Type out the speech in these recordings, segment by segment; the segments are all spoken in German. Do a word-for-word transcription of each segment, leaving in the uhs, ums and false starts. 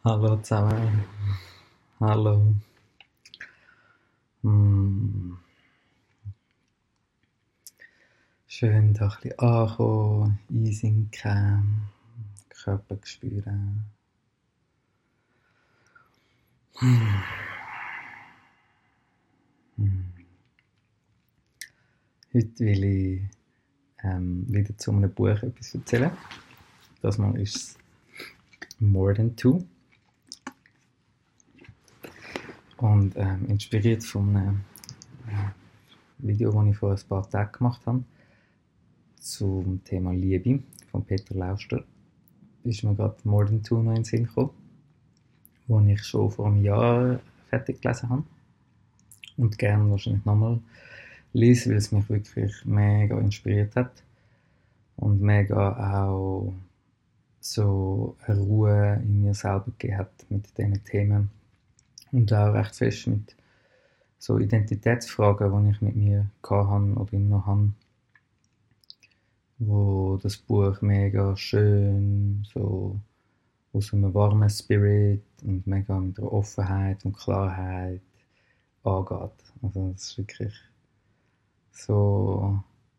Hallo zusammen. Hallo. Mm. Schön da ein bisschen ankommen, einsinken, Körper spüren. Mm. Heute will ich ähm, wieder zu einem Buch etwas erzählen. Das Mal ist es More Than Two. Und ähm, inspiriert von einem äh, Video, das ich vor ein paar Tagen gemacht habe, zum Thema Liebe von Peter Lauster, ist mir gerade More Than Two noch in den Sinn gekommen, wo ich schon vor einem Jahr fertig gelesen habe und gerne wahrscheinlich nochmal lese, weil es mich wirklich mega inspiriert hat und mega auch so eine Ruhe in mir selber gegeben hat mit diesen Themen und auch recht fest mit so Identitätsfragen, die ich mit mir hatte oder immer noch habe, wo das Buch mega schön so aus einem warmen Spirit und mega mit einer Offenheit und Klarheit angeht. Also das ist wirklich so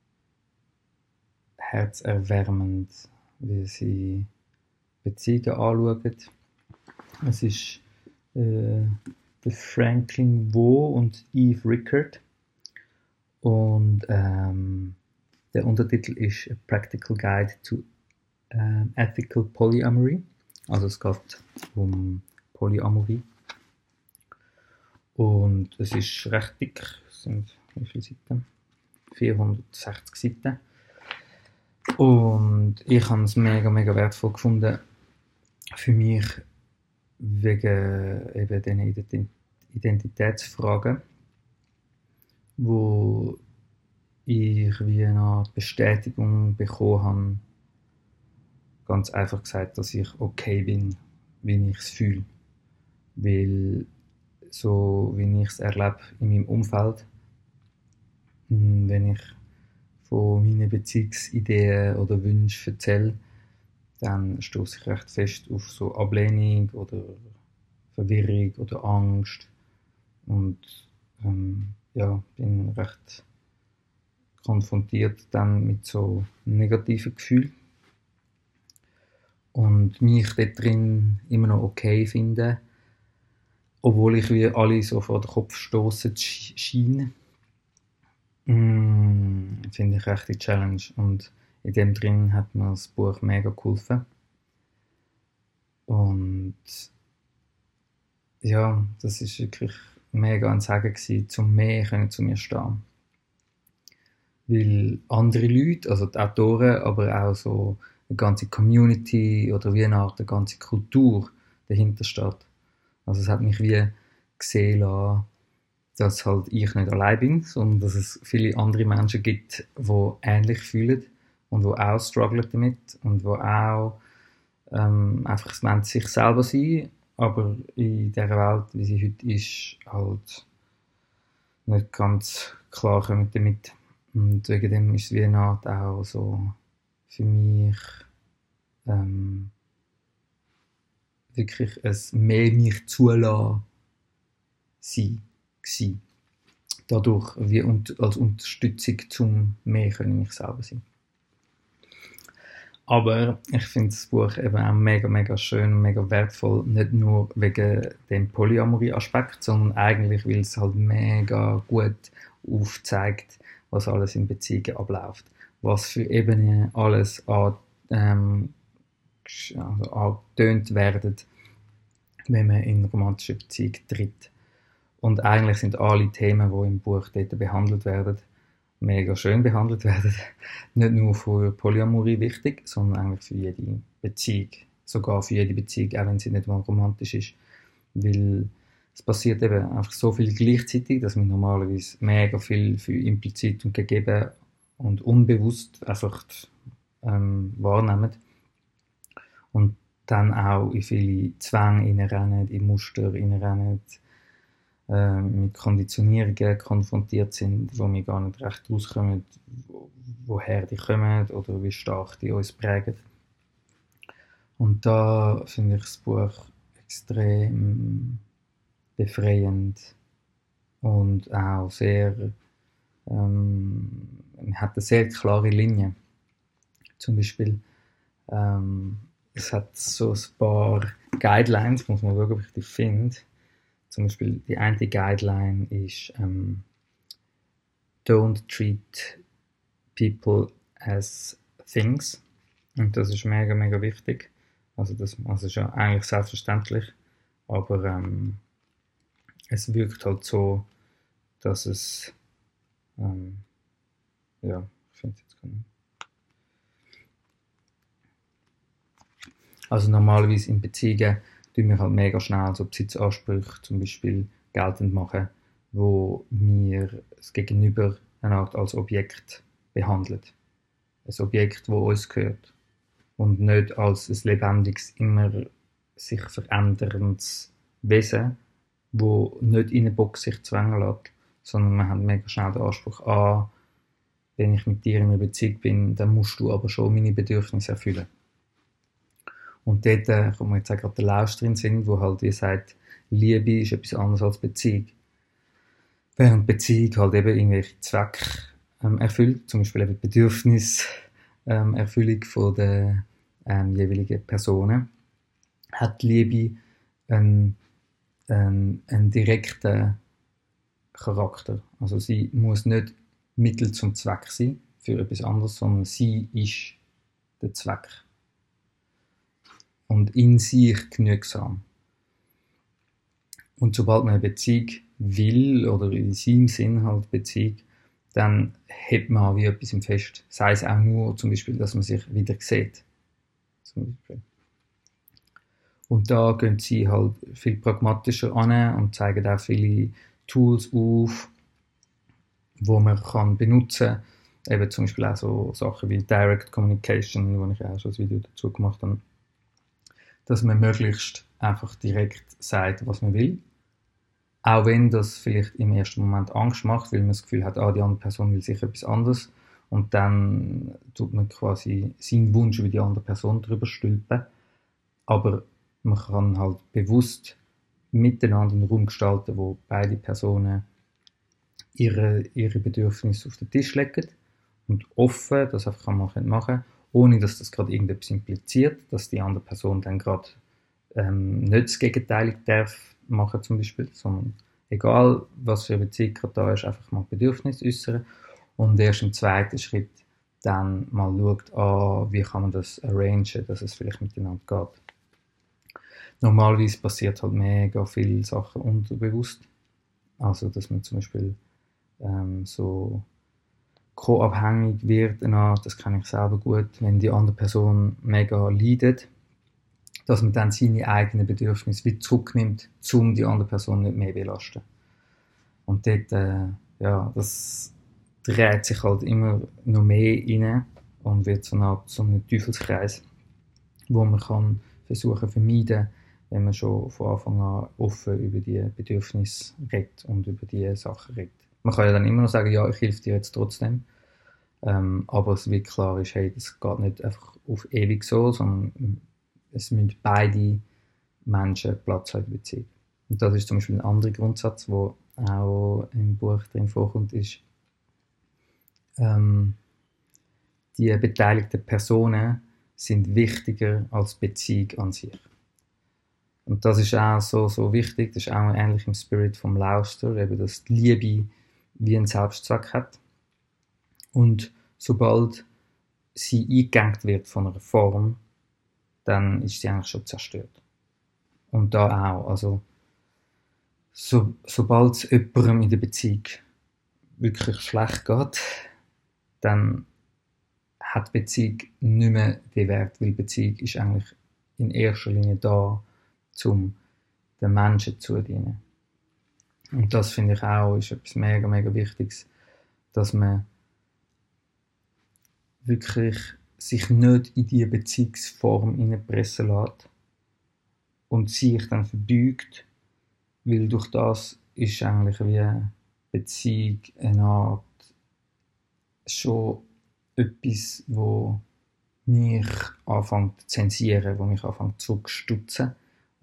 herzerwärmend, wie sie Beziehungen anschauen. Es ist äh, der Franklin Vo und Eve Rickard und ähm, der Untertitel ist A Practical Guide to ähm, Ethical Polyamory. Also es geht um Polyamorie. Und es ist recht dick. Es sind wie viele Seiten? vierhundertsechzig Seiten. Und ich habe es mega, mega wertvoll gefunden für mich wegen eben diesen Identitätsfragen, wo ich wie eine Art Bestätigung bekommen habe, ganz einfach gesagt, dass ich okay bin, wie ich es fühle. Weil so wie ich es erlebe in meinem Umfeld, wenn ich von meinen Beziehungsideen oder Wünschen erzähle, dann stoße ich recht fest auf so Ablehnung oder Verwirrung oder Angst und ähm, ja, bin recht konfrontiert dann mit so negativen Gefühlen und mich dort drin immer noch okay finde, obwohl ich wie alle so vor den Kopf stoßen scheine. Mm, finde ich echt die Challenge und in dem drin hat mir das Buch mega geholfen. Und ja, das ist wirklich mega ein Segen gewesen, zum mehr können zu mir stehen. Weil andere Leute, also die Autoren, aber auch so eine ganze Community oder wie eine Art, eine ganze Kultur dahinter steht. Also es hat mich wie gesehen lassen, dass halt ich nicht allein bin, sondern dass es viele andere Menschen gibt, die ähnlich fühlen und die auch strugglen damit und die auch ähm, einfach es sich selber sein, aber in der Welt, wie sie heute ist, halt nicht ganz klar kommen damit. Und wegen dem ist es wie eine Art auch so für mich ähm, wirklich ein mehr mich zulassen sein gewesen. Dadurch wie als Unterstützung zum mehr können mich selber sein. Aber ich finde das Buch eben auch mega, mega schön und mega wertvoll, nicht nur wegen dem Polyamorie-Aspekt, sondern eigentlich, weil es halt mega gut aufzeigt, was alles in Beziehungen abläuft. Was für Ebenen alles an, ähm, also angetönt werden, wenn man in eine romantische Beziehung tritt. Und eigentlich sind alle Themen, die im Buch dort behandelt werden, mega schön behandelt werden. Nicht nur für Polyamorie wichtig, sondern eigentlich für jede Beziehung. Sogar für jede Beziehung, auch wenn sie nicht mal romantisch ist. Weil es passiert eben einfach so viel gleichzeitig, dass wir normalerweise mega viel für implizit und gegeben und unbewusst einfach ähm, wahrnehmen. Und dann auch in viele Zwänge reinrennen, in Muster reinrennen, äh, mit Konditionierungen konfrontiert sind, wo wir gar nicht recht rauskommen, wo, woher die kommen oder wie stark die uns prägen. Und da finde ich das Buch extrem befreiend und auch sehr, ähm, man hat eine sehr klare Linie. Zum Beispiel, ähm, es hat so ein paar Guidelines, muss man schauen, ob ich die finde. Zum Beispiel die eine Guideline ist ähm, Don't treat people as things. Und das ist mega, mega wichtig. Also das, also ist ja eigentlich selbstverständlich, aber ähm, es wirkt halt so, dass es ähm, ja, ich finde es jetzt gar nicht. Also normalerweise in Beziehungen tun wir halt mega schnell so Besitzansprüche zum Beispiel geltend machen, wo wir das Gegenüber eine Art als Objekt behandelt. Ein Objekt, das uns gehört. Und nicht als ein lebendiges, immer sich veränderndes Wesen, wo nicht in eine Box sich zwängen lässt, sondern man hat mega schnell den Anspruch, ah, wenn ich mit dir in einer Beziehung bin, dann musst du aber schon meine Bedürfnisse erfüllen. Und dort äh, kommt mir jetzt auch gerade der Lausch drin sind, wo halt wie sagt, Liebe ist etwas anderes als Beziehung. Während Beziehung halt eben irgendwelche Zwecke ähm, erfüllt, zum Beispiel eben Bedürfniserfüllung ähm, von der ähm, jeweiligen Personen, hat Liebe einen, einen, einen direkten Charakter. Also sie muss nicht Mittel zum Zweck sein für etwas anderes, sondern sie ist der Zweck. Und in sich genügsam. Und sobald man eine Beziehung will, oder in seinem Sinn halt Beziehung, dann hat man wie etwas im Fest. Sei es auch nur zum Beispiel, dass man sich wieder sieht. Zum Beispiel. Und da gehen sie halt viel pragmatischer an und zeigen auch viele Tools auf, wo man kann benutzen kann. Eben zum Beispiel auch so Sachen wie Direct Communication, wo ich auch schon ein Video dazu gemacht habe. Dass man möglichst einfach direkt sagt, was man will. Auch wenn das vielleicht im ersten Moment Angst macht, weil man das Gefühl hat, ah, die andere Person will sicher etwas anderes. Und dann tut man quasi seinen Wunsch über die andere Person drüber stülpen. Aber man kann halt bewusst miteinander einen Raum gestalten, wo beide Personen ihre, ihre Bedürfnisse auf den Tisch legen und offen das einfach mal machen können, ohne dass das gerade irgendetwas impliziert, dass die andere Person dann gerade ähm, nicht das Gegenteil darf machen zum Beispiel, sondern egal, was für eine Beziehung gerade da ist, einfach mal Bedürfnis äußern und erst im zweiten Schritt dann mal schaut, ah, wie kann man das arrangen, dass es vielleicht miteinander geht. Normalerweise passiert halt mega viele Sachen unterbewusst, also dass man zum Beispiel ähm, so co-abhängig wird, das kenne ich selber gut, wenn die andere Person mega leidet, dass man dann seine eigenen Bedürfnisse wieder zurücknimmt, um die andere Person nicht mehr zu belasten. Und dort, äh, ja, das dreht sich halt immer noch mehr rein und wird so eine so ein Teufelskreis, wo man kann versuchen zu vermeiden, wenn man schon von Anfang an offen über die Bedürfnisse redet und über die Sachen redet. Man kann ja dann immer noch sagen, ja, ich helfe dir jetzt trotzdem. Ähm, aber es wird klar ist, hey, das geht nicht einfach auf ewig so, sondern es müssen beide Menschen Platz haben in der Beziehung. Und das ist zum Beispiel ein anderer Grundsatz, der auch im Buch drin vorkommt, ist, ähm, die beteiligten Personen sind wichtiger als die Beziehung an sich. Und das ist auch so, so wichtig, das ist auch ähnlich im Spirit vom Lauster, eben, dass die Liebe wie einen Selbstzweck hat. Und sobald sie eingegangen wird von einer Form, dann ist sie eigentlich schon zerstört. Und da auch, also so, sobald es jemandem in der Beziehung wirklich schlecht geht, dann hat die Beziehung nicht mehr den Wert, weil die Beziehung ist eigentlich in erster Linie da, um den Menschen zu dienen. Und das finde ich auch ist etwas mega, mega Wichtiges, dass man wirklich sich nicht in diese Beziehungsform hineinpressen lässt und sich dann verbeugt, weil durch das ist eigentlich wie eine Beziehung eine Art schon etwas, wo mich anfängt zu zensieren, wo mich anfängt zurückzustutzen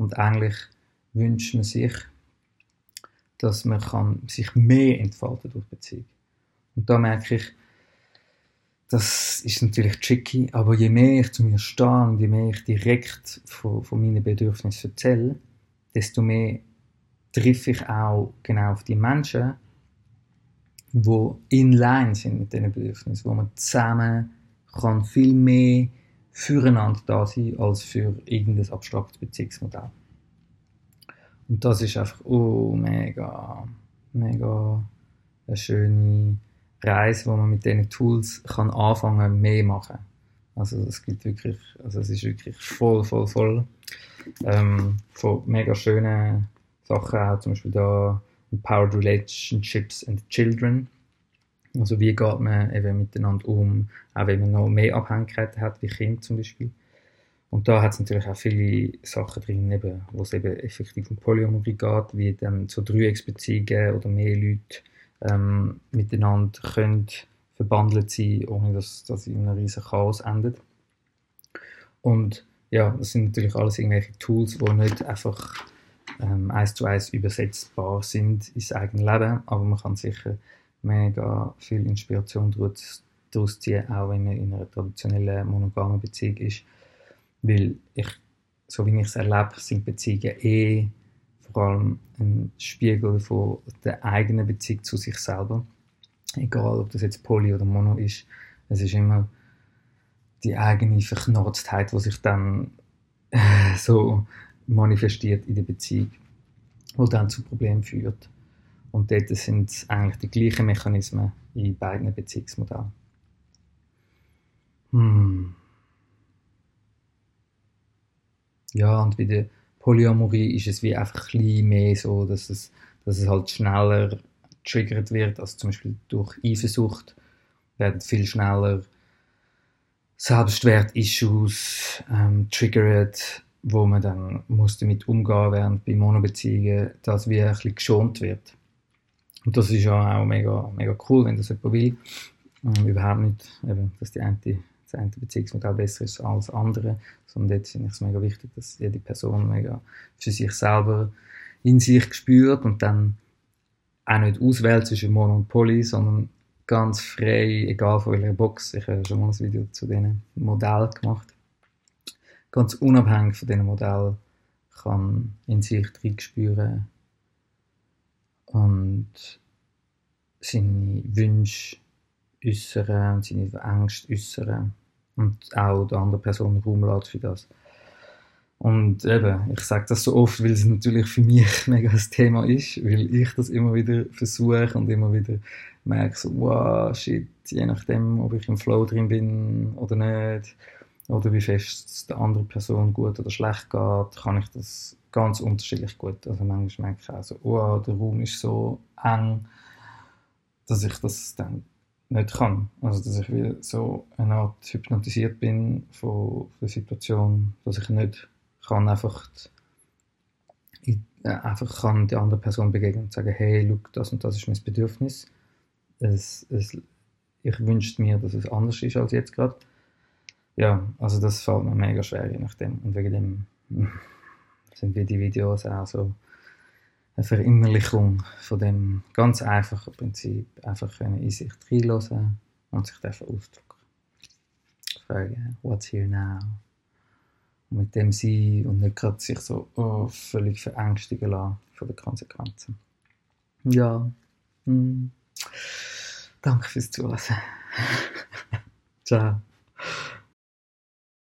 Und eigentlich wünscht man sich, dass man kann sich mehr entfalten durch Beziehung. Und da merke ich, das ist natürlich tricky, aber je mehr ich zu mir stehe und je mehr ich direkt von, von meinen Bedürfnissen erzähle, desto mehr treffe ich auch genau auf die Menschen, die in line sind mit diesen Bedürfnissen, wo man zusammen kann viel mehr füreinander da sein als für irgendein abstraktes Beziehungsmodell. Und das ist einfach oh, mega, mega eine schöne Reise, wo man mit diesen Tools kann anfangen, mehr machen. Also es gibt wirklich, also es ist wirklich voll, voll, voll ähm, von mega schönen Sachen, auch zum Beispiel da Empowered Relationships and Children. Also wie geht man eben miteinander um, auch wenn man noch mehr Abhängigkeiten hat, wie Kinder zum Beispiel. Und da hat es natürlich auch viele Sachen drin, eben, wo es eben effektiv um Polyamorie geht, wie dann so Dreiecksbeziehungen oder mehr Leute ähm, miteinander können verbandelt sein, ohne dass das in einem riesen Chaos endet. Und ja, das sind natürlich alles irgendwelche Tools, die nicht einfach ähm, eins zu eins übersetzbar sind ins eigene Leben, aber man kann sicher mega viel Inspiration daraus ziehen, auch wenn man in einer traditionellen monogamen Beziehung ist. Weil ich, so wie ich es erlebe, sind Beziehungen eh vor allem ein Spiegel von der eigenen Beziehung zu sich selber. Egal, ob das jetzt Poly oder Mono ist, es ist immer die eigene Verknorztheit, die sich dann äh, so manifestiert in der Beziehung, die dann zu Problemen führt. Und dort sind es eigentlich die gleichen Mechanismen in beiden Beziehungsmodellen. Hm. Ja, und bei der Polyamorie ist es wie einfach ein bisschen mehr so, dass es, dass es halt schneller getriggert wird, als zum Beispiel durch Eifersucht werden viel schneller Selbstwert-Issues ähm, triggert, wo man dann muss damit umgehen, während bei Monobeziehungen das wie ein bisschen geschont wird. Und das ist ja auch mega, mega cool, wenn das jemand will. Ähm, überhaupt nicht, eben, dass die eine, das eine Beziehungsmodell besser ist als andere, sondern dort finde ich es mega wichtig, dass jede Person mega für sich selber in sich spürt und dann auch nicht auswählt zwischen Mono und Poly, sondern ganz frei, egal von welcher Box. Ich habe schon mal ein Video zu diesen Modellen gemacht. Ganz unabhängig von diesen Modellen kann in sich reinspüren und seine Wünsche äußern und seine Ängste äußern und auch der anderen Person Raum lässt für das. Und eben, ich sage das so oft, weil es natürlich für mich mega ein Thema ist, weil ich das immer wieder versuche und immer wieder merke, so, wow, shit, je nachdem, ob ich im Flow drin bin oder nicht, oder wie fest es der anderen Person gut oder schlecht geht, kann ich das ganz unterschiedlich gut. Also manchmal merke ich auch so, wow, der Raum ist so eng, dass ich das dann nicht kann. Also dass ich wie so eine Art hypnotisiert bin von der Situation, dass ich nicht kann einfach, ich, äh, einfach kann der anderen Person begegnen und sagen, hey, look, das und das ist mein Bedürfnis. Es, es, ich wünschte mir, dass es anders ist als jetzt gerade. Ja, also das fällt mir mega schwer, je nachdem. Und wegen dem sind wie die Videos auch so eine Verinnerlichung von dem ganz einfachen Prinzip. Einfach können in sich reinhören und sich dafür ausdrücken. Fragen, what's here now? Und mit dem sein und nicht gerade sich so oh, völlig verängstigen lassen von den Konsequenzen. Ja, hm. Danke fürs Zuhören. Ciao.